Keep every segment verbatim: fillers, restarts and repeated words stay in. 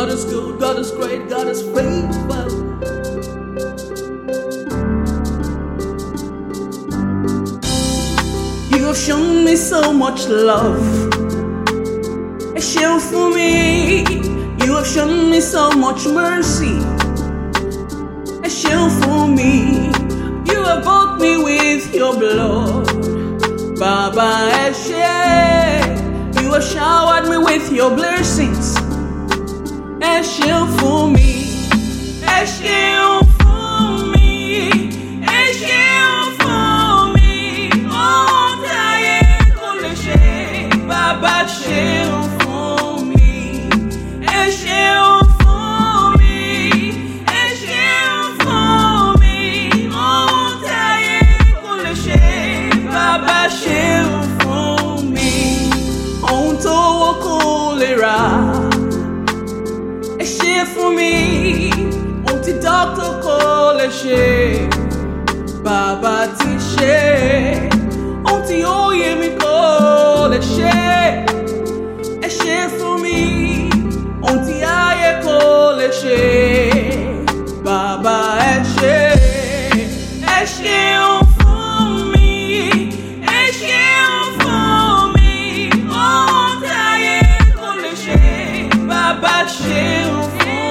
God is good, God is great, God is faithful. You have shown me so much love. A shield for me. You have shown me so much mercy. A shield for me. You have bought me with your blood. Baba Eshe. You have showered me with your blessings. A shield for me. A shield for me. A shield for me. Oh, Taye Koleshe. Baba shield for me. A shield for me. A shield for me. Oh, Taye Koleshe. Baba shield for me. On to Kolera. For me, onti doctor Koleshe, Baba Tishe, onti oye mi Koleshe, Eshe for me, onti aye Koleshe, Baba Eshe, Eshe for me, Eshe for me, onti aye Koleshe, Baba Eshe.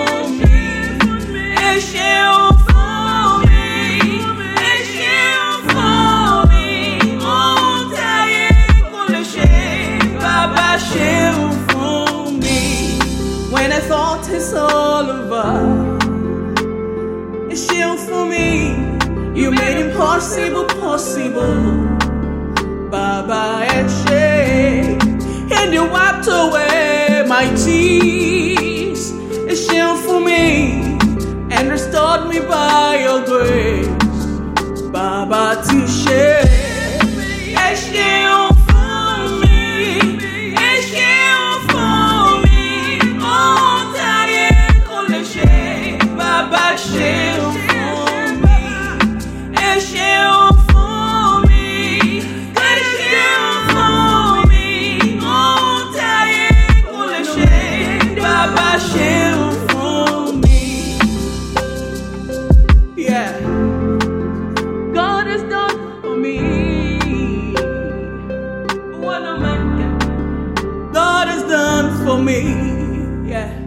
When I thought it's all over, a shield for me. You made impossible possible, Baba Eshe. And you wiped away my tears, a shield for me, and restored me by your grace, Baba Tishe. A shield. God has done for me what a man can. God has done for me, yeah.